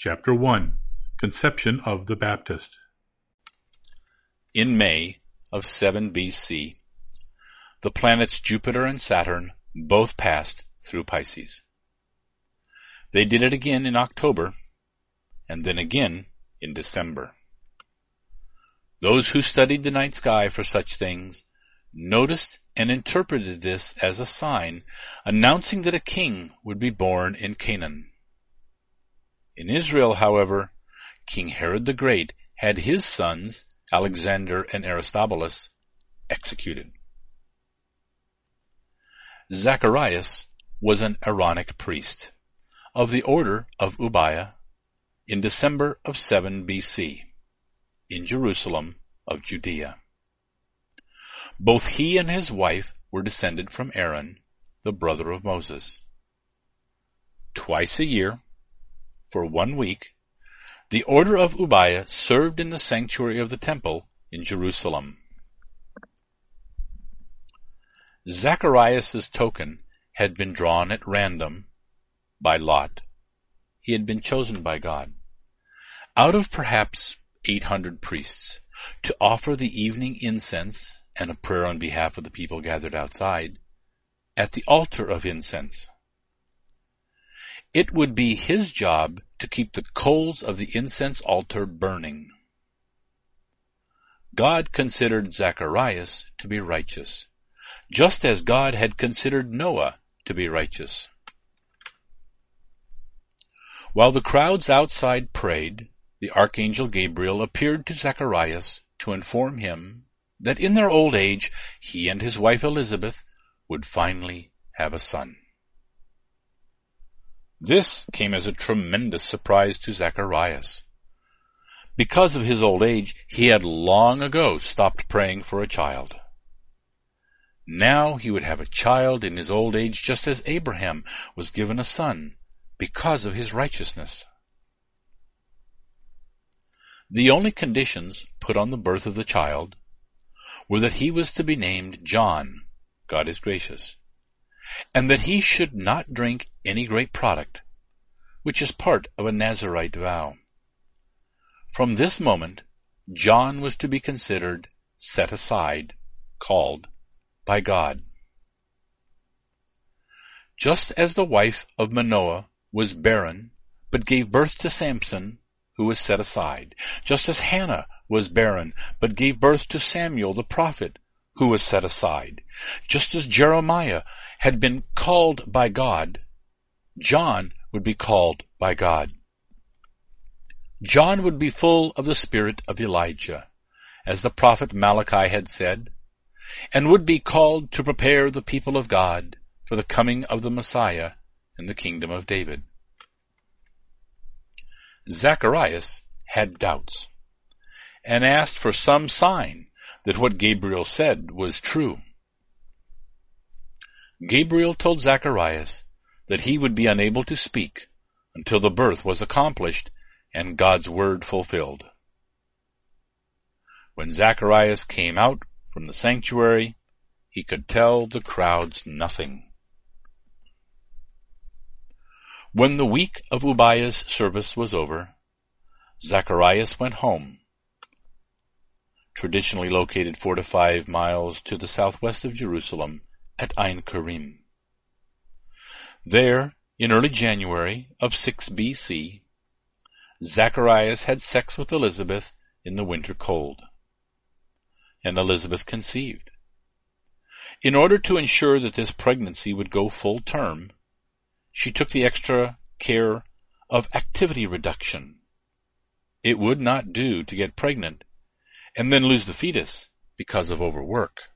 Chapter 1. Conception of the Baptist. In May of 7 BC, the planets Jupiter and Saturn both passed through Pisces. They did it again in October, and then again in December. Those who studied the night sky for such things noticed and interpreted this as a sign announcing that a king would be born in Canaan. In Israel, however, King Herod the Great had his sons, Alexander and Aristobulus, executed. Zacharias was an Aaronic priest of the order of Ubiah in December of 7 BC in Jerusalem of Judea. Both he and his wife were descended from Aaron, the brother of Moses. Twice a year, for 1 week, the order of Ubiah served in the sanctuary of the temple in Jerusalem. Zacharias' token had been drawn at random by lot. He had been chosen by God out of perhaps 800 priests to offer the evening incense and a prayer on behalf of the people gathered outside at the altar of incense. It would be his job to keep the coals of the incense altar burning. God considered Zacharias to be righteous, just as God had considered Noah to be righteous. While the crowds outside prayed, the archangel Gabriel appeared to Zacharias to inform him that in their old age he and his wife Elizabeth would finally have a son. This came as a tremendous surprise to Zacharias. Because of his old age, he had long ago stopped praying for a child. Now he would have a child in his old age, just as Abraham was given a son because of his righteousness. The only conditions put on the birth of the child were that he was to be named John, God is gracious, and that he should not drink any grape product, which is part of a Nazirite vow. From this moment, John was to be considered set aside, called by God. Just as the wife of Manoah was barren, but gave birth to Samson, who was set aside, just as Hannah was barren, but gave birth to Samuel the prophet, who was set aside, just as Jeremiah had been called by God, John would be called by God. John would be full of the spirit of Elijah, as the prophet Malachi had said, and would be called to prepare the people of God for the coming of the Messiah in the kingdom of David. Zacharias had doubts, and asked for some sign that what Gabriel said was true. Gabriel told Zacharias that he would be unable to speak until the birth was accomplished and God's word fulfilled. When Zacharias came out from the sanctuary, he could tell the crowds nothing. When the week of Ubiah's service was over, Zacharias went home, traditionally located 4 to 5 miles to the southwest of Jerusalem at Ein Karim. There, in early January of 6 BC, Zacharias had sex with Elizabeth in the winter cold, and Elizabeth conceived. In order to ensure that this pregnancy would go full term, she took the extra care of activity reduction. It would not do to get pregnant and then lose the fetus because of overwork.